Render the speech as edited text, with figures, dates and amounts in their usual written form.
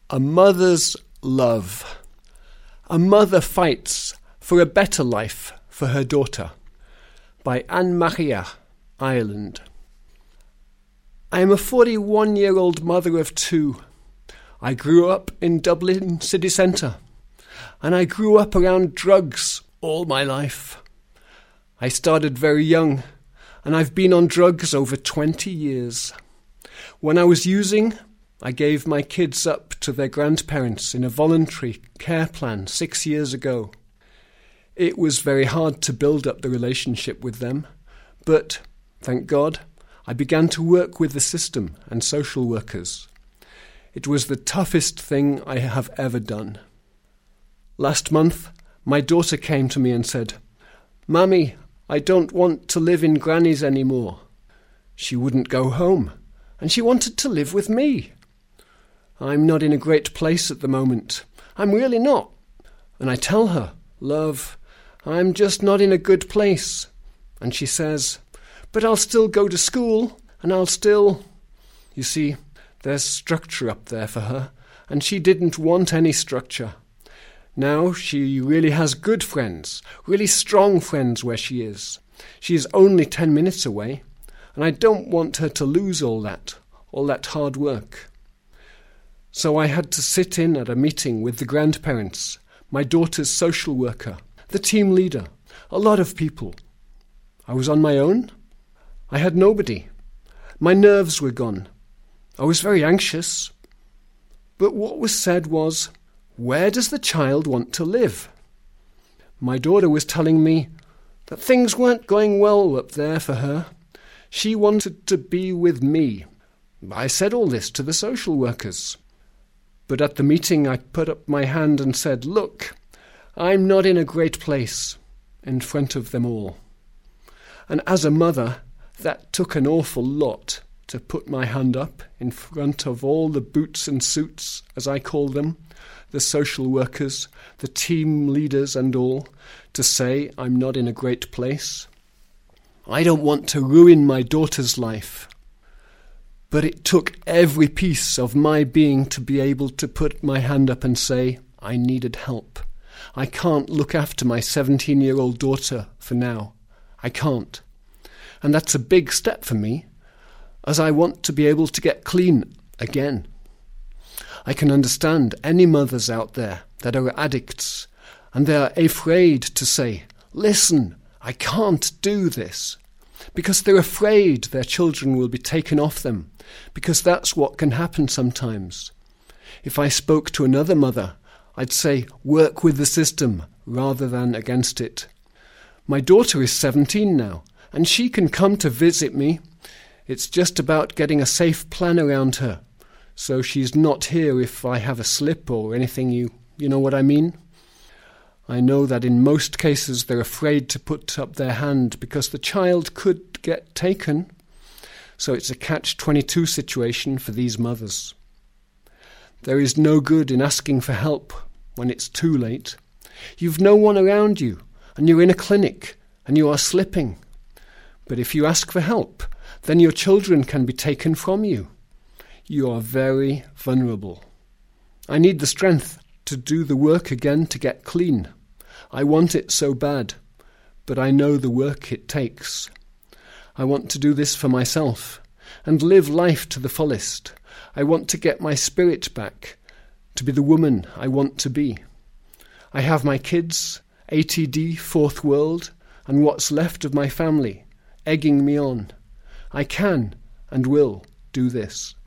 A Mother's Love. A Mother Fights for a Better Life for Her Daughter, by Anne-Maria, Ireland. I am a 41-year-old mother of two. I grew up in Dublin city centre, and I grew up around drugs all my life. I started very young, and I've been on drugs over 20 years. When I was using, I gave my kids up to their grandparents in a voluntary care plan 6 years ago. It was very hard to build up the relationship with them, but, thank God, I began to work with the system and social workers. It was the toughest thing I have ever done. Last month, my daughter came to me and said, "Mummy, I don't want to live in Granny's anymore." She wouldn't go home, and she wanted to live with me. I'm not in a great place at the moment. I'm really not. And I tell her, "Love, I'm just not in a good place." And she says, "But I'll still go to school, and I'll still..." You see, there's structure up there for her, and she didn't want any structure. Now she really has good friends, really strong friends where she is. She is only 10 minutes away, and I don't want her to lose all that hard work. So I had to sit in at a meeting with the grandparents, my daughter's social worker, the team leader, a lot of people. I was on my own. I had nobody. My nerves were gone. I was very anxious. But what was said was, "Where does the child want to live?" My daughter was telling me that things weren't going well up there for her. She wanted to be with me. I said all this to the social workers. But at the meeting I put up my hand and said, "Look, I'm not in a great place," in front of them all. And as a mother, that took an awful lot to put my hand up in front of all the boots and suits, as I call them, the social workers, the team leaders and all, to say I'm not in a great place. I don't want to ruin my daughter's life. But it took every piece of my being to be able to put my hand up and say I needed help. I can't look after my 17-year-old daughter for now. I can't. And that's a big step for me, as I want to be able to get clean again. I can understand any mothers out there that are addicts, and they are afraid to say, "Listen, I can't do this," because they're afraid their children will be taken off them, because that's what can happen sometimes. If I spoke to another mother, I'd say work with the system rather than against it. My daughter is 17 now, and she can come to visit me. It's just about getting a safe plan around her, so she's not here if I have a slip or anything, you know what I mean? I know that in most cases they're afraid to put up their hand because the child could get taken. So it's a catch-22 situation for these mothers. There is no good in asking for help when it's too late. You've no one around you, and you're in a clinic, and you are slipping. But if you ask for help, then your children can be taken from you. You are very vulnerable. I need the strength to do the work again to get clean. I want it so bad, but I know the work it takes. I want to do this for myself and live life to the fullest. I want to get my spirit back, to be the woman I want to be. I have my kids, ATD, Fourth World, and what's left of my family, egging me on. I can and will do this.